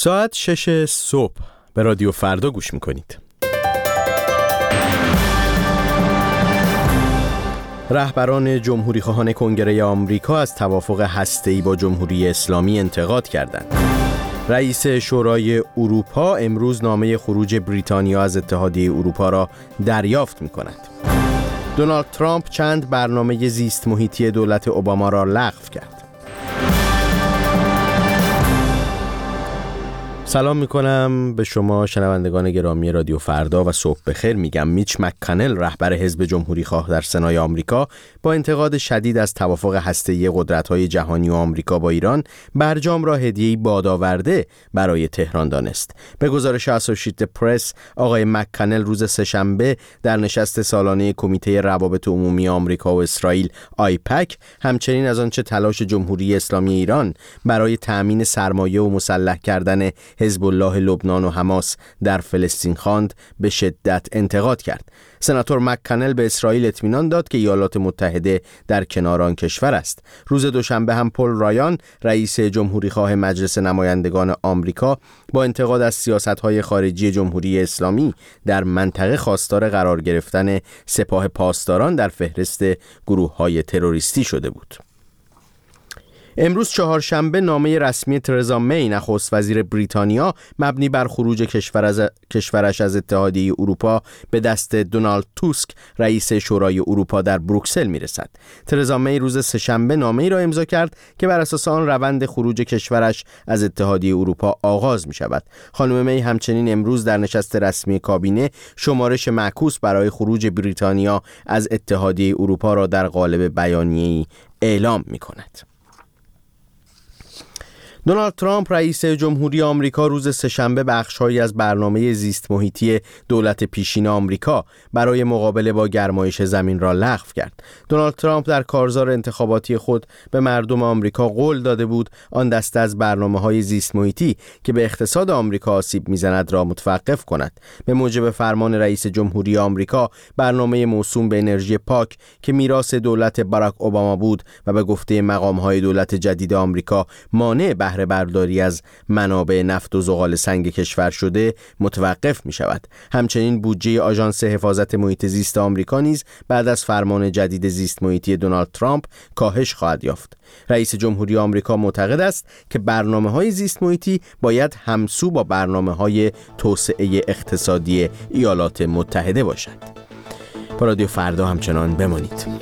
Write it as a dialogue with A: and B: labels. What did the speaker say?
A: ساعت 6 صبح به رادیو فردا گوش میکنید. رهبران جمهوری‌خواهان کنگره آمریکا از توافق هسته‌ای با جمهوری اسلامی انتقاد کردند. رئیس شورای اروپا امروز نامه خروج بریتانیا از اتحادیه اروپا را دریافت می‌کند. دونالد ترامپ چند برنامه زیست محیطی دولت اوباما را لغو کرد. سلام میکنم به شما شنوندگان گرامی رادیو فردا و صبح بخیر میگم. میچ مک‌کانل رهبر حزب جمهوری خواه در سنای آمریکا با انتقاد شدید از توافق هسته‌ای قدرت‌های جهانی و آمریکا با ایران برجام را هدیه‌ای بادآورده برای تهران دانست. به گزارش اسوشییتد پرس آقای مک‌کانل روز سه‌شنبه در نشست سالانه کمیته روابط عمومی آمریکا و اسرائیل آیپک همچنین از آنچه تلاش جمهوری اسلامی ایران برای تأمین سرمایه و مسلح کردن حزب الله لبنان و حماس در فلسطین خواند به شدت انتقاد کرد. سناتور مک‌کانل به اسرائیل اطمینان داد که ایالات متحده در کنار آن کشور است. روز دوشنبه هم پل رایان رئیس جمهوری خواه مجلس نمایندگان آمریکا با انتقاد از سیاست‌های خارجی جمهوری اسلامی در منطقه خواستار قرار گرفتن سپاه پاسداران در فهرست گروه‌های تروریستی شده بود. امروز چهارشنبه نامه رسمی ترزا می نخست وزیر بریتانیا مبنی بر خروج کشورش از اتحادیه اروپا به دست دونالد توسک رئیس شورای اروپا در بروکسل میرسد. ترزا می روز سه‌شنبه نامه‌ای را امضا کرد که بر اساس آن روند خروج کشورش از اتحادیه اروپا آغاز می شود. خانم می همچنین امروز در نشست رسمی کابینه شمارش معکوس برای خروج بریتانیا از اتحادیه اروپا را در قالب بیانیه‌ای اعلام می کند. دونالد ترامپ رئیس جمهوری آمریکا روز سه‌شنبه بخش‌هایی از برنامه زیست محیطی دولت پیشین آمریکا برای مقابله با گرمایش زمین را لغو کرد. دونالد ترامپ در کارزار انتخاباتی خود به مردم آمریکا قول داده بود آن دسته از برنامه‌های زیست محیطی که به اقتصاد آمریکا آسیب می‌زند را متوقف کند. به موجب فرمان رئیس جمهوری آمریکا برنامه موسوم به انرژی پاک که میراث دولت باراک اوباما بود و به گفته مقام‌های دولت جدید آمریکا مانع بهره برداری از منابع نفت و زغال سنگ کشور شده متوقف می شود. همچنین بودجه آژانس حفاظت محیط زیست آمریکا نیز بعد از فرمان جدید زیست محیطی دونالد ترامپ کاهش خواهد یافت. رئیس جمهوری آمریکا معتقد است که برنامه‌های زیست محیطی باید همسو با برنامه‌های توسعه اقتصادی ایالات متحده باشد. با رادیو فردا همچنان بمانید.